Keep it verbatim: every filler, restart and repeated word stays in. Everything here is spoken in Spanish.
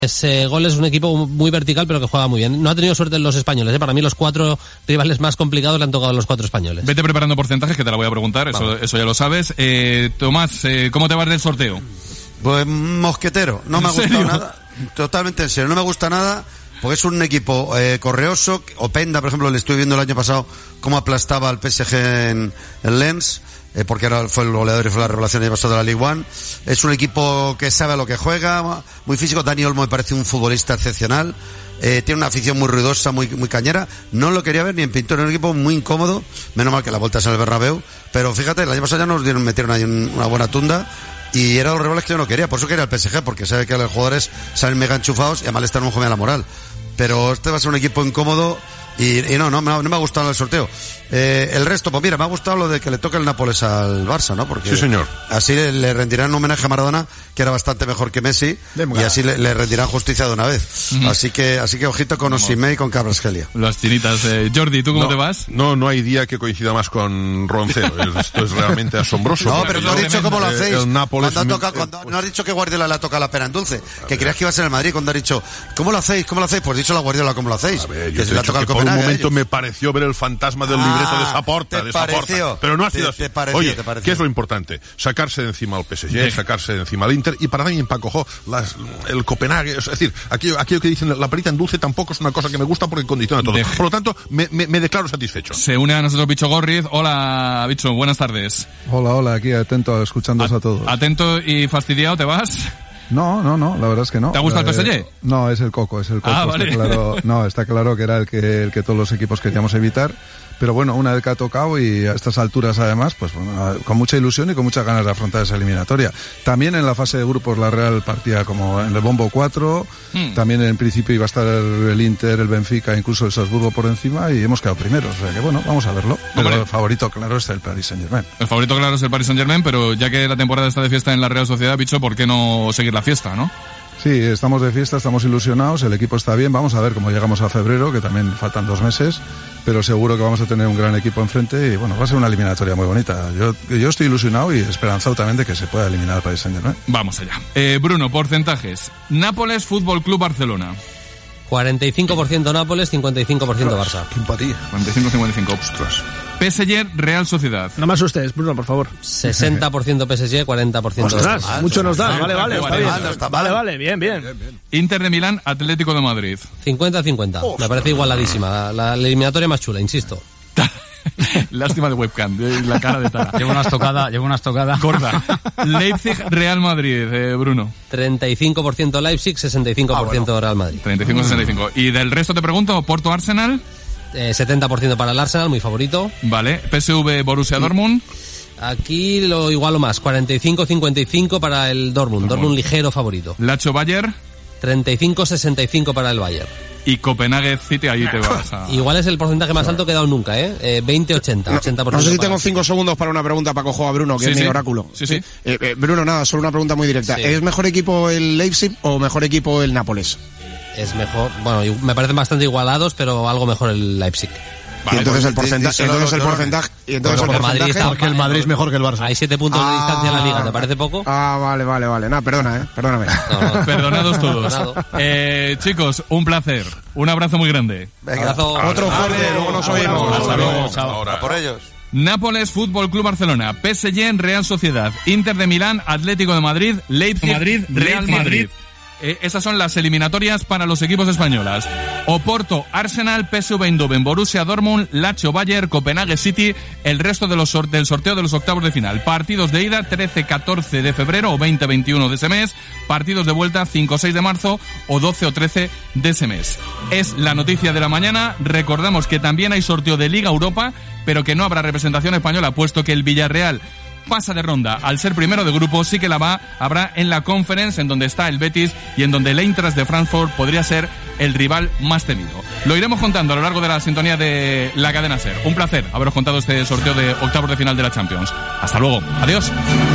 Ese gol es un equipo muy vertical, pero que juega muy bien. No ha tenido suerte en los españoles, ¿eh? Para mí los cuatro rivales más complicados le han tocado a los cuatro españoles. Vete preparando porcentajes, que te la voy a preguntar, eso, eso ya lo sabes. Eh, Tomás, eh, ¿cómo te vas del sorteo? Pues mosquetero, no me ha gustado nada. Totalmente en serio, no me gusta nada, porque es un equipo eh, correoso. Openda, por ejemplo, le estuve viendo el año pasado cómo aplastaba al P S G en, en Lens. Eh, porque ahora fue el goleador y fue la revelación el año pasado de la Ligue uno. Es un equipo que sabe a lo que juega, muy físico. Dani Olmo me parece un futbolista excepcional. Eh, tiene una afición muy ruidosa, muy muy cañera. No lo quería ver ni en pintura, un equipo muy incómodo. Menos mal que la vuelta es en el Bernabéu. Pero fíjate, el año pasado ya nos dieron, metieron ahí un, una buena tunda. Y eran los rivales que yo no quería. Por eso quería el P S G, porque sabe que los jugadores salen mega enchufados y además le están un joven a la moral. Pero este va a ser un equipo incómodo. Y, y no, no, no me ha gustado el sorteo. Eh, el resto, pues mira, me ha gustado lo de que le toque el Nápoles al Barça, ¿no? Porque sí, señor. Así le, le rendirán un homenaje a Maradona, que era bastante mejor que Messi, y así le, le rendirán justicia de una vez. Uh-huh. Así que, así que ojito con Osimhen y con Kvaratskhelia. Las chinitas. Eh, Jordi, ¿tú cómo no, te vas? No, no hay día que coincida más con Roncero. Esto es realmente asombroso. No, pero no has dicho cómo lo hacéis. El Nápoles cuando toca, cuando, no has dicho que Guardiola le ha tocado la pena en dulce, que creías que iba a ser el Madrid, cuando has dicho, ¿cómo lo hacéis? ¿Cómo lo hacéis? Pues dicho la Guardiola, ¿cómo lo hacéis? A ver, que se le ha tocado el por un momento ellos. Me pareció ver el fantasma del ah, libreto de Saporta, de pareció, Saporta. Pero no ha sido te, así. Te pareció, Oye, te pareció. ¿qué es lo importante? Sacarse de encima al P S G, sí. Sacarse de encima al Inter, y para mí empacojó las, el Copenhague. Es decir, aquello, aquello que dicen, la perita en dulce tampoco es una cosa que me gusta porque condiciona todo. De... Por lo tanto, me, me, me declaro satisfecho. Se une a nosotros Bicho Gorriz. Hola, Bicho, buenas tardes. Hola, hola, aquí atento, escuchándoos a, a todos. Atento y fastidiado, ¿te vas? No, no, no, la verdad es que no. ¿Te gusta el P S G? No, es el Coco, es el Coco. Ah, vale. Está claro, no, está claro que era el que, el que todos los equipos queríamos evitar. Pero bueno, una vez que ha tocado y a estas alturas además, pues bueno, con mucha ilusión y con muchas ganas de afrontar esa eliminatoria. También en la fase de grupos la Real partía como en el bombo cuatro, hmm. También en principio iba a estar el Inter, el Benfica, incluso el Salzburgo por encima y hemos quedado primeros. O sea que bueno, vamos a verlo. Pero Hombre. El favorito claro es el Paris Saint-Germain. El favorito claro es el Paris Saint-Germain, pero ya que la temporada está de fiesta en la Real Sociedad, Bicho, ¿por qué no seguir la fiesta, no? Sí, estamos de fiesta, estamos ilusionados, el equipo está bien, vamos a ver cómo llegamos a febrero, que también faltan dos meses, pero seguro que vamos a tener un gran equipo enfrente y bueno, va a ser una eliminatoria muy bonita. Yo, yo estoy ilusionado y esperanzado también de que se pueda eliminar al Paris Saint-Germain. Vamos allá. Eh, Bruno, porcentajes. Nápoles Fútbol Club Barcelona. cuarenta y cinco por ciento Nápoles, cincuenta y cinco por ciento Barça. Qué empatía. cuarenta y cinco a cincuenta y cinco, ostras. P S G Real Sociedad. No me asustes, Bruno, por favor. sesenta por ciento P S G, cuarenta por ciento Ostras, Barça. mucho nos da. Vale, vale, está bien. Mal, no está mal. Vale, vale, bien, bien. Inter de Milán, Atlético de Madrid. cincuenta a cincuenta. Me parece igualadísima. La, la, la eliminatoria más chula, insisto. Lástima de webcam, de la cara de Tara. Llevo una estocada, llevo una estocada. Gorda. Leipzig Real Madrid, eh, Bruno. treinta y cinco por ciento Leipzig, sesenta y cinco por ciento ah, bueno. Real Madrid. treinta y cinco a sesenta y cinco. Y del resto te pregunto, Porto Arsenal. Eh, setenta por ciento para el Arsenal, muy favorito. Vale. P S V Borussia sí. Dortmund. Aquí lo igualo más, cuarenta y cinco a cincuenta y cinco para el Dortmund. Dortmund, Dortmund ligero favorito. Lazio Bayern. treinta y cinco a sesenta y cinco para el Bayern. Y Copenhague City, ahí te vas a... Igual es el porcentaje más alto que he dado nunca, ¿eh? eh veinte ochenta, ochenta por ciento. No sé si tengo cinco segundos para una pregunta para cojo a Bruno, que sí, es sí. mi oráculo. Sí, sí. Eh, eh, Bruno, nada, solo una pregunta muy directa. Sí. ¿Es mejor equipo el Leipzig o mejor equipo el Nápoles? Es mejor, bueno, me parecen bastante igualados, pero algo mejor el Leipzig. Vale, y entonces el porcentaje, entonces el porcentaje, y entonces bueno, el porcentaje, Madrid está, porque el Madrid es mejor que el Barça. Hay siete puntos ah, de distancia en la liga, ¿te parece poco? Ah, vale, vale, vale. Nada, perdona, eh, perdóname. No, no. Perdonados todos. Eh, chicos, un placer. Un abrazo muy grande. Venga, abrazo. Otro fuerte, vale, luego nos oímos. Hasta luego. Ahora. Por ellos. Nápoles Fútbol Club Barcelona, P S G Real Sociedad, Inter de Milán, Atlético de Madrid, Leipzig, Madrid, Real Madrid. Madrid. Eh, esas son las eliminatorias para los equipos españoles. Oporto, Arsenal, P S V Eindhoven, Borussia Dortmund, Lazio Bayern, Copenhague City, el resto de los sor- del sorteo de los octavos de final. Partidos de ida trece catorce de febrero o veinte veintiuno de ese mes. Partidos de vuelta cinco seis de marzo o doce o trece de ese mes. Es la noticia de la mañana. Recordamos que también hay sorteo de Liga Europa, pero que no habrá representación española, puesto que el Villarreal pasa de ronda. Al ser primero de grupo, sí que la va, habrá en la Conference, en donde está el Betis y en donde el Eintracht de Frankfurt podría ser el rival más temido. Lo iremos contando a lo largo de la sintonía de la cadena SER. Un placer haberos contado este sorteo de octavos de final de la Champions. Hasta luego. Adiós.